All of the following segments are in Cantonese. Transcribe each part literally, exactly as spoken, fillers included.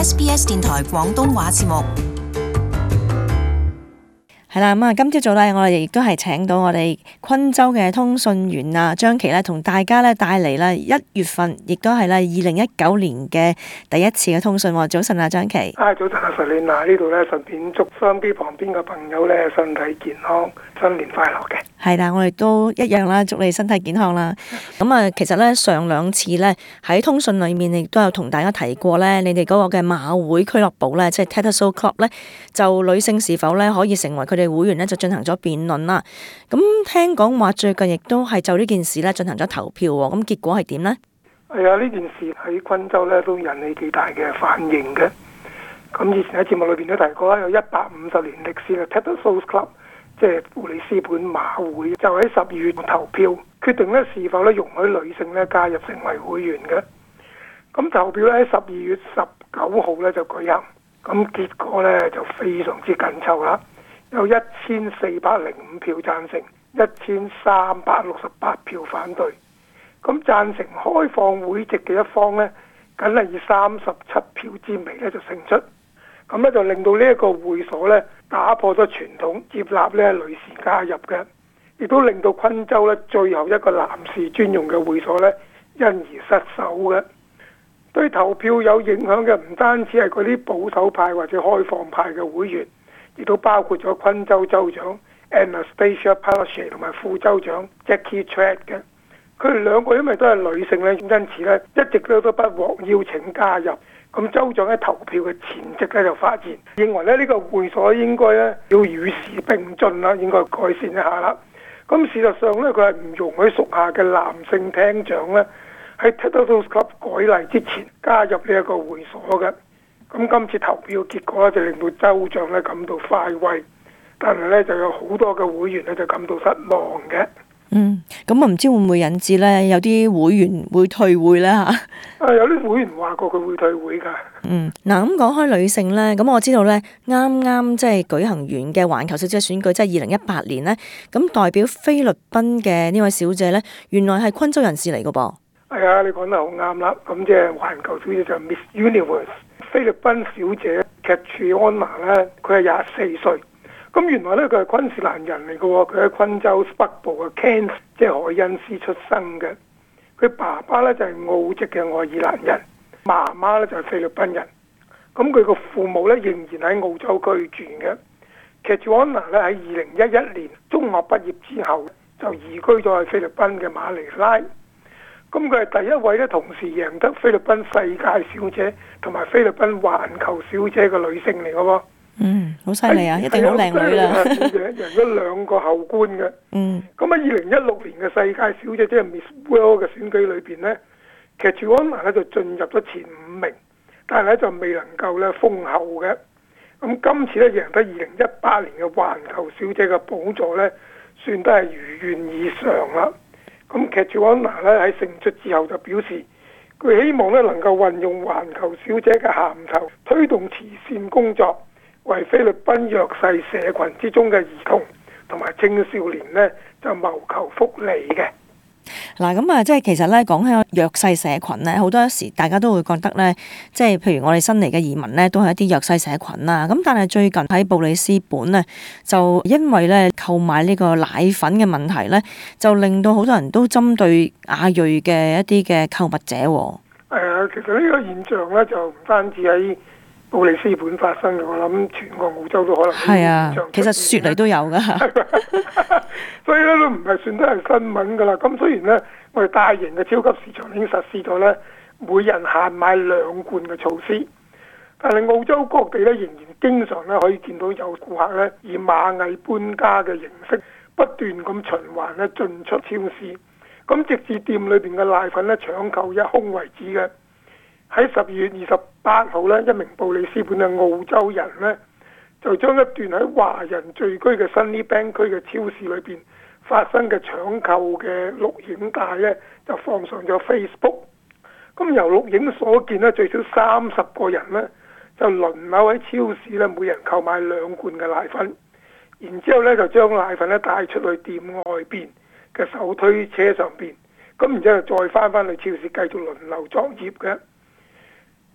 S B S 電台廣東話節目。 係啦，咁啊，今朝早咧，我哋亦都係請到我哋昆州嘅通訊員啊張琪咧，同大家咧帶嚟啦一月份，亦都係咧二零一九年嘅第一次嘅通訊。早晨啊，張琪。 啊，早晨啊，實練啊，呢度咧順便祝收音機旁邊嘅朋友咧身體健康，新年快樂嘅。 係啦，我哋都一樣啦，祝你身體健康啦。咁啊，其實咧上兩次咧喺通訊裏面亦都有同大家提過咧，你哋嗰個嘅馬會俱樂部咧，即係 Tattersall Club 咧，就女性是否咧可以成為佢哋會員咧，就進行咗辯論啦。咁聽講話最近亦都係就呢件事咧進行咗投票喎。咁結果係點呢？ 係啊，呢件事喺昆州咧都引起幾大嘅反應嘅。咁以前喺節目裏邊都提過啦，有一百五十年歷史嘅 Tattersall Club， 即係布里斯本馬會，就喺十二月投票決定咧是否咧容許女性咧加入成為會員嘅。咁投票咧喺十二月十九號咧就舉行，咁結果咧就非常之緊湊啦。有一千四百零五票贊成，一千三百六十八票反對。咁贊成開放會籍嘅一方呢，僅係以三十七票之微咧就勝出。咁咧就令到呢一個會所呢打破咗傳統，接納咧女士加入嘅，亦都令到昆州咧最後一個男士專用嘅會所呢因而失守嘅。對投票有影響嘅唔單止係嗰啲保守派或者開放派嘅會員，亦都包括咗昆州州長 Anastasia Palaszczuk 同埋副州長 Jackie Trad 嘅。佢哋兩個因為都係女性咧，因此咧一直都都不獲邀請加入。咁州長喺投票嘅前夕咧就發言，認為咧呢個會所應該咧要與時並進啦，應該改善一下啦。咁事實上咧，佢係唔容許屬下嘅男性廳長咧喺 Tattersall Club 改例之前加入呢一個會所嘅。咁今次投票結果咧就令到州長咧感到快慰，但係咧就有好多嘅會員咧就感到失望嘅。 嗯，咁我唔知會唔會引致咧有啲會員會退會咧嚇？ 啊，有啲會員話過佢會退會㗎。 嗯，嗱咁講開女性咧，咁我知道咧啱啱即係舉行完嘅環球小姐選舉，即係二零一八年咧，咁代表菲律賓嘅呢位小姐咧，原來係昆州人士嚟㗎噃。 係啊，你講得好啱啦。咁即係環球小姐就 Miss Universe 菲律賓小姐 Catriona 咧，佢係廿四歲。咁原來咧佢係昆士蘭人嚟嘅喎，佢喺昆州北部嘅 Cairns 即係海恩斯出生嘅。佢爸爸咧就係澳籍嘅愛爾蘭人，媽媽咧就係菲律賓人。咁佢個父母咧仍然喺澳洲居住嘅。Catriona 咧喺二零一一年中學畢業之後就移居咗去菲律賓嘅馬尼拉。咁佢係第一位咧同時贏得菲律賓世界小姐同埋菲律賓環球小姐嘅女性嚟嘅喎。 嗯，好犀利啊！一定好靚女啦， 贏咗兩個后冠嘅。 嗯， 咁喺二零一六年嘅世界小姐即係 Miss World 嘅選舉裏邊呢，其實 Catriona 咧就進入咗前五名，但係咧就未能夠咧封后嘅。咁今次咧贏得二零一八年嘅環球小姐嘅寶座咧，算得係如願以償啦。咁 Catriona 咧喺勝出之後就表示，佢希望咧能夠運用環球小姐嘅銜頭，推動慈善工作，為菲律賓弱勢社群之中嘅兒童同埋青少年呢，就謀求福利嘅。 嗱，咁啊，即係其實咧講起弱勢社群咧，好多時大家都會覺得咧，即係譬如我哋新嚟嘅移民咧，都係一啲弱勢社群啦。咁但係最近喺布里斯本咧，就因為咧購買呢個奶粉嘅問題咧，就令到好多人都針對亞裔嘅一啲嘅購物者。 係啊，其實呢個現象咧就唔單止喺布里斯本發生嘅，我諗全個澳洲都可能係啊，其實雪梨都有噶， 所以咧都唔係算得係新聞噶啦。咁雖然咧我哋大型嘅超級市場已經實施咗咧每人限買兩罐嘅措施，但係澳洲各地咧仍然經常咧可以見到有顧客咧以螞蟻搬家嘅形式不斷咁循環咧進出超市，咁直至店裏邊嘅奶粉咧搶購一空為止嘅。喺十二月二十八號咧，一名布里斯本嘅澳洲人咧，就將一段喺華人聚居嘅 Sunnybank 區嘅超市裏邊發生嘅搶購嘅錄影帶咧，就放上咗 Facebook。咁由錄影所見咧，最少三十個人咧就輪流喺超市咧，每人購買兩罐嘅奶粉，然之後咧就將奶粉咧帶出去店外邊嘅手推車上邊，咁然之後再翻返去超市繼續輪流作業嘅。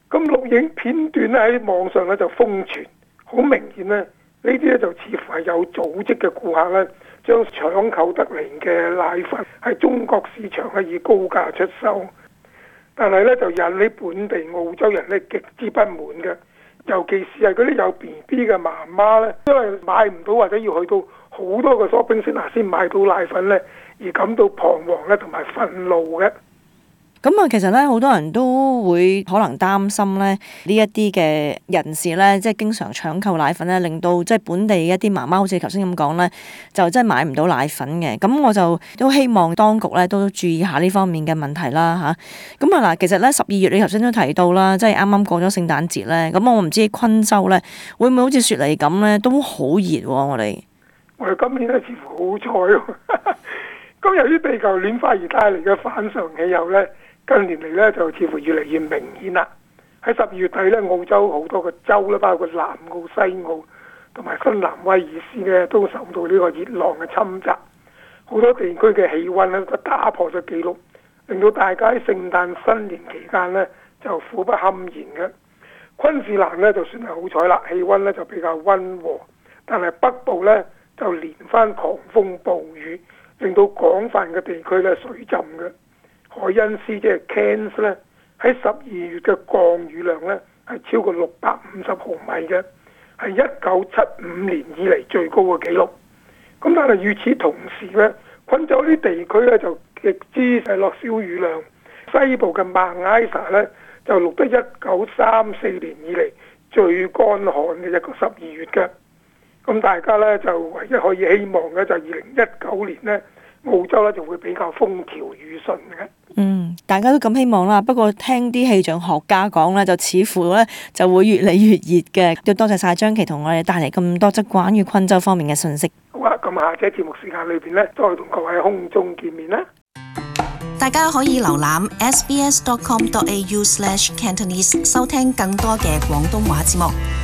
咁錄影片段咧喺網上咧就瘋傳，好明顯咧呢啲咧就似乎係有組織嘅顧客咧，將搶購得嚟嘅奶粉喺中國市場咧以高價出售，但係咧就引起本地澳洲人咧極之不滿嘅，尤其是係嗰啲有 B B 嘅媽媽咧，因為買唔到或者要去到好多個 shopping centre先買到奶粉咧，而感到彷徨咧同埋憤怒嘅。 咁啊，其實咧好多人都會可能擔心咧呢一啲嘅人士咧，即係經常搶購奶粉咧，令到即係本地一啲媽媽好似頭先咁講咧，就真係買唔到奶粉嘅。咁我就都希望當局咧都注意下呢方面嘅問題啦吓，咁啊嗱，其實咧十二月你頭先都提到啦，即係啱啱過咗聖誕節咧，咁我唔知昆州咧會唔會好似雪梨咁咧都好熱喎，我哋。 我哋今年咧似乎好彩喎，咁由於地球暖化而帶嚟嘅反常氣候咧，近年嚟咧就似乎越嚟越明顯啦。喺十二月底咧，澳洲好多個州咧，包括南澳、西澳同埋新南威爾斯咧，都受到呢個熱浪嘅侵襲。好多地區嘅氣温咧都打破咗紀錄，令到大家喺聖誕新年期間咧就苦不堪言嘅。昆士蘭咧就算係好彩啦，氣温咧就比較温和，但係北部咧就連番狂風暴雨，令到廣泛嘅地區咧水浸嘅。海恩斯即係 Cairns 咧，喺十二月嘅降雨量咧係超過六百五十毫米嘅，係一九七五年以嚟最高嘅紀錄。咁但係與此同時咧，昆州啲地區咧就極之係落小雨量，西部嘅孟埃薩咧就錄得一九三四年以嚟最乾旱嘅一個十二月嘅。咁大家咧就唯一可以希望嘅就係二零一九年咧，澳洲咧就會比較風調雨順嘅。 嗯，大家都咁希望啦。不過聽啲氣象學家講咧，就似乎咧就會越嚟越熱嘅。要多謝晒張琪同我哋帶嚟咁多則關於昆州方面嘅信息。 好啊，咁下次節目時間裏邊咧，再同各位喺空中見面啦。 大家可以瀏覽 s b s dot com dot a u slash cantonese 收聽更多嘅廣東話節目。